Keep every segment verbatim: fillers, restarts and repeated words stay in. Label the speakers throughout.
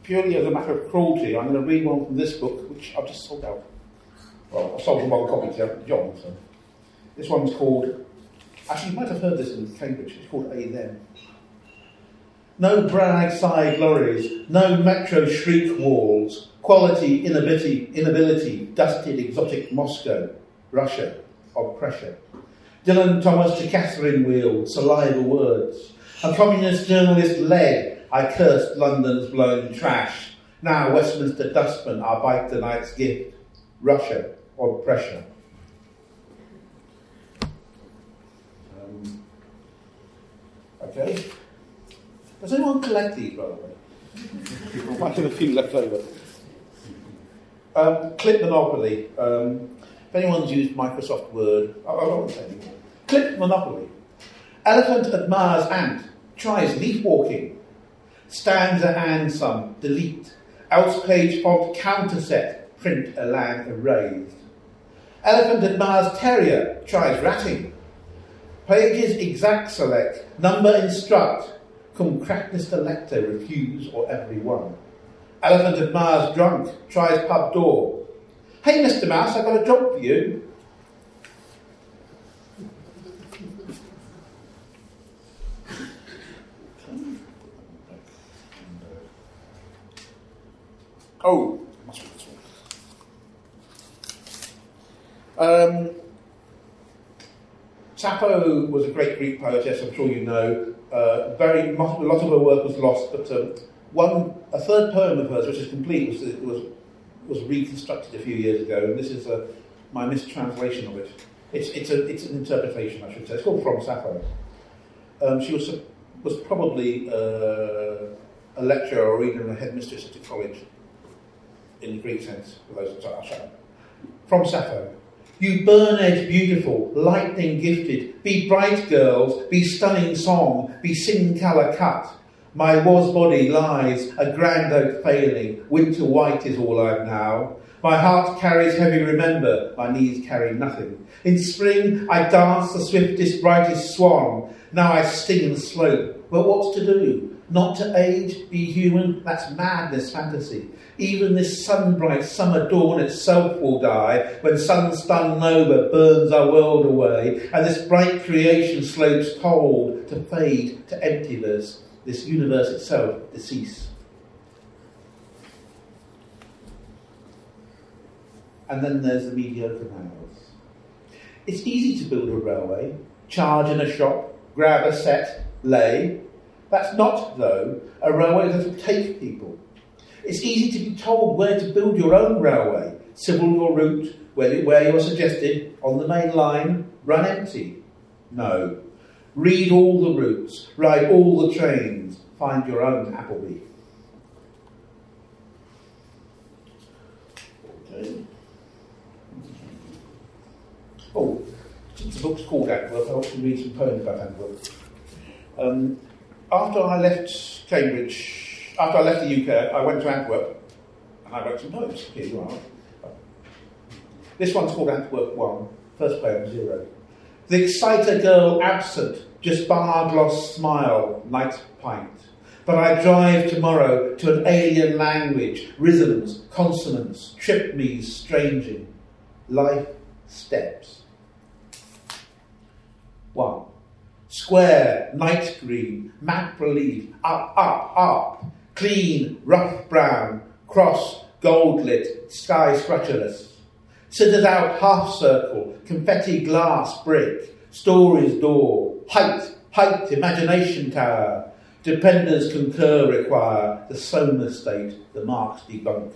Speaker 1: purely as a matter of cruelty, I'm going to read one from this book, which I've just sold out. Well, I've sold one copy to John, so. This one's called, actually you might have heard this in Cambridge, it's called A Them. No brag side lorries, no metro shriek walls, quality, inability, inability, dusted exotic Moscow, Russia, of pressure. Dylan Thomas to Catherine Wheel, saliva words. A communist journalist led, I cursed London's blown trash. Now Westminster dustman, I bite the night's gift. Russia, of pressure. Um, okay. Does anyone collect these, by the way? I might have a few left over. Um, Clip Monopoly. Um, if anyone's used Microsoft Word, I, I won't say anymore. Clip Monopoly. Elephant admires ant, tries leaf walking. Stanza and some, delete. Else page font counterset, print a line erased. Elephant admires terrier, tries ratting. Pages exact select, number instruct. Cum crackness elector, refuse or every one. Elephant admires drunk, tries pub door. Hey, Mister Mouse, I've got a job for you. Oh, must be this one. Um, Sappho was a great Greek poetess, I'm sure you know. Uh, very, a lot of her work was lost, but um, one, a third poem of hers, which is complete, was was, was reconstructed a few years ago, and this is uh, my mistranslation of it. It's it's a it's an interpretation, I should say. It's called From Sappho. Um, she was was probably uh, a lecturer or even a headmistress at a college, in the Greek sense. For those I'll shut up. From Sappho. You burn-edge beautiful, lightning gifted, be bright girls, be stunning song, be sing colour cut. My was body lies, a grand oak failing, winter white is all I've now. My heart carries heavy remember, my knees carry nothing. In spring I dance the swiftest, brightest swan, now I sting and slope. But what's to do? Not to age, be human, that's madness fantasy. Even this sun-bright summer dawn itself will die, when sun-stung nova burns our world away, and this bright creation slopes cold to fade to emptiness, this universe itself decease. And then there's the mediocre males. It's easy to build a railway, charge in a shop, grab a set, lay. That's not, though, a railway that will take people. It's easy to be told where to build your own railway, civil your route, where, where you're suggested, on the main line, run empty. No. Read all the routes, ride all the trains, find your own Appleby. Okay. Oh, since the book's called Antwerp, I want to read some poems about Antwerp. Um, after I left Cambridge, after I left the U K, I went to Antwerp and I wrote some poems. Here you are. This one's called Antwerp one, first poem, zero. The exciter girl absent, just bar gloss smile, night pint. But I drive tomorrow to an alien language, rhythms, consonants, trip me stranging. Life steps. One. Square, night green, matte relief, up, up, up. Clean, rough brown, cross, gold lit, sky structureless. Scissors out half circle, confetti glass brick, stories door, height, height, imagination tower. Dependers concur require, the Soma state, the marks debunk.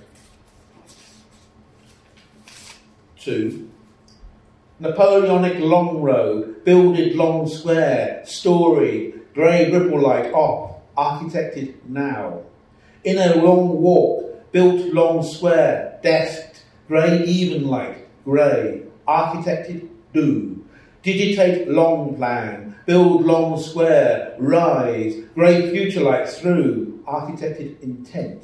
Speaker 1: Two. Napoleonic long road, builded long square, story, grey ripple light off, architected now. Inner long walk, built long square, desked, grey even light, grey, architected do. Digitate long plan, build long square, rise, grey future light through, architected intent.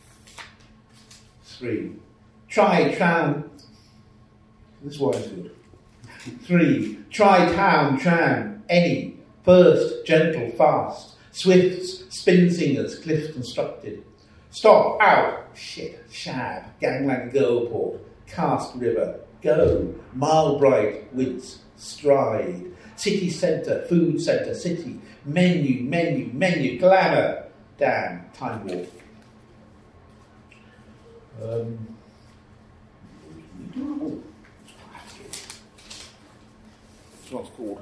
Speaker 1: Three. Try tram. This one is good. Three. Try town tram, any, first, gentle, fast. Swifts, spin singers, cliff constructed. Stop, out, shit, shab, gangland girlport, cast river, go, Milebright, widths, stride, city centre, food centre, city, menu, menu, menu, glamour, damn, time warp. Um, this one's called,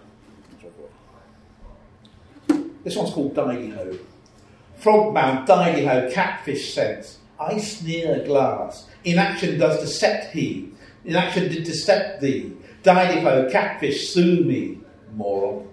Speaker 1: this one's called Didy-Ho. Frog-mount, Didy-Ho, catfish sense, I sneer glass, inaction does decept he, inaction did decept thee, Didy-Ho, catfish, sue me, moron.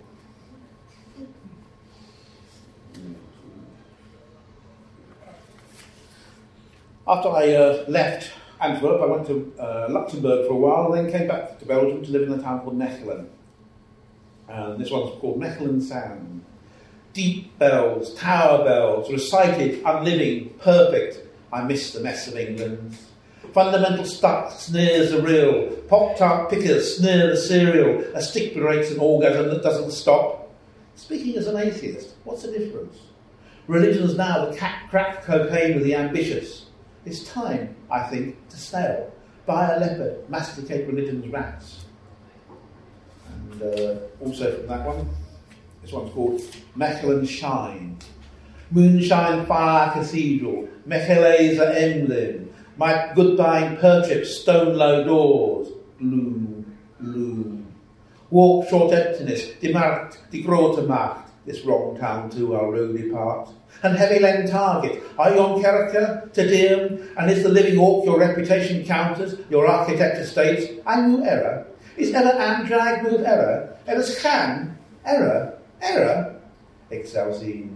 Speaker 1: After I uh, left Antwerp, I went to uh, Luxembourg for a while, and then came back to Belgium to live in a town called Mechelen. And this one's called Mechelen Sound. Deep bells, tower bells, recited, unliving, perfect. I miss the mess of England. Fundamental stuck sneers the real. Pop-tart pickers sneer the cereal. A stick berates an orgasm that doesn't stop. Speaking as an atheist, what's the difference? Religion's now the cat crack cocaine with the ambitious. It's time, I think, to sell. Buy a leopard, masticate religion's rats. And uh, also from that one, this one's called Mechelen Shine. Moonshine Fire Cathedral, Mechelezer Emblem, my goodbye Pertrip, stone low doors, gloom, gloom. Walk short emptiness, demarkt, die grote macht, this wrong town to our roady part. And heavy land target, are your character, Te Deum, and is the living orc your reputation counters, your architecture states, I knew error. Is ever Andrag move error? Ever Schan? Error? Error? Excelsior.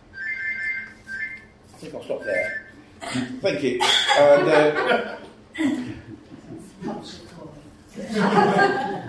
Speaker 1: I think I'll stop there. Thank you. And, uh,